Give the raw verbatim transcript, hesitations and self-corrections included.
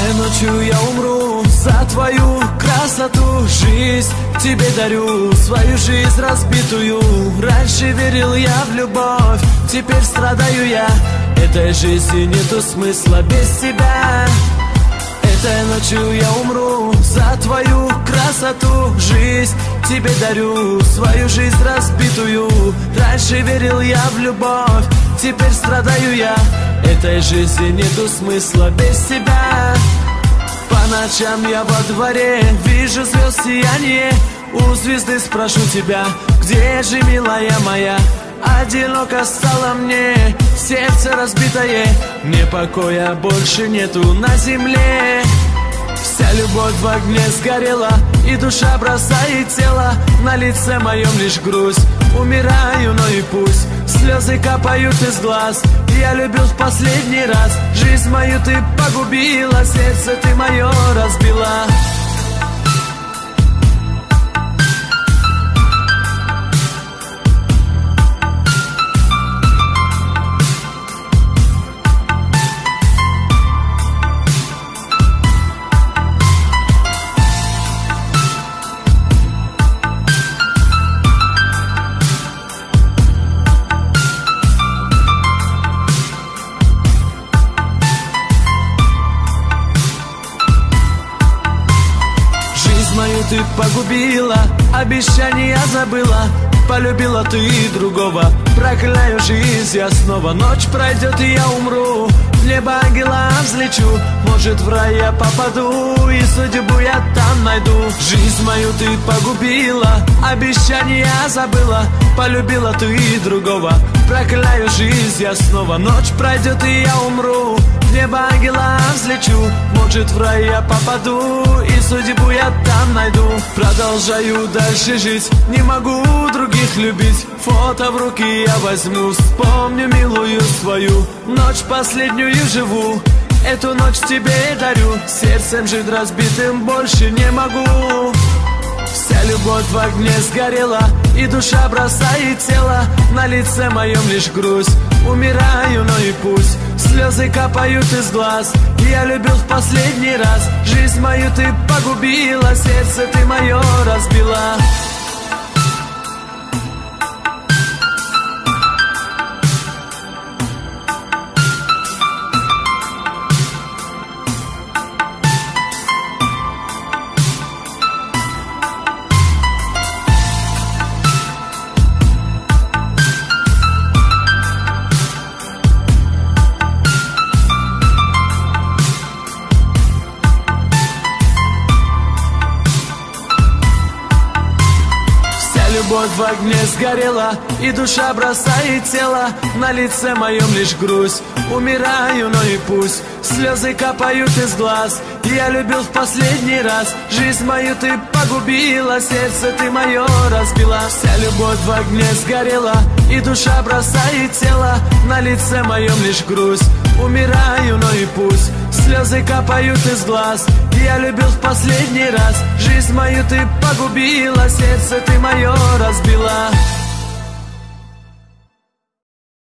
Этой ночью я умру за твою красоту. Жизнь тебе дарю, свою жизнь разбитую. Раньше верил я в любовь, теперь страдаю я. Этой жизни нету смысла без тебя. Этой ночью я умру за твою красоту. Жизнь тебе дарю, свою жизнь разбитую. Раньше верил я в любовь, теперь страдаю я. Этой жизни нету смысла без тебя. По ночам я во дворе вижу звезд сияние. У звезды спрошу тебя, где же, милая моя? Одиноко стало мне, сердце разбитое, мне покоя больше нету на земле. Вся любовь в огне сгорела, и душа бросает тело. На лице моем лишь грусть, умираю, но и пусть. Слезы капают из глаз, я любил в последний раз. Жизнь мою ты погубила, сердце ты мое разбила. Мою ты погубила, обещания забыла. Полюбила ты другого, прокляю жизнь я снова. Ночь пройдет и я умру, в небо ангела взлечу. Может в рай я попаду, и судьбу я там найду. Жизнь мою ты погубила, обещания забыла. Полюбила ты другого, прокляю жизнь я снова. Ночь пройдет и я умру, в небо ангела взлечу. Может в рай я попаду, и судьбу я там найду. Продолжаю дальше жить, не могу других любить. Фото в руки я возьму, вспомню милую свою. Ночь последнюю живу, эту ночь тебе дарю. Сердцем жить разбитым больше не могу. Вся любовь в огне сгорела, и душа бросает тело. На лице моем лишь грусть, умираю, но и пусть. Слезы капают из глаз, я любил в последний раз. Жизнь мою ты погубила, сердце ты мое разбила. Любовь в огне сгорела, и душа бросает тело. На лице моем лишь грусть, умираю, но и пусть. Слезы капают из глаз, я любил в последний раз. Жизнь мою ты погубила, сердце ты мое разбила. Вся любовь в огне сгорела, и душа бросает тело. На лице моем лишь грусть, умираю, но и пусть. Слезы капают из глаз, я любил в последний раз. Жизнь мою ты погубила, сердце ты мое разбила.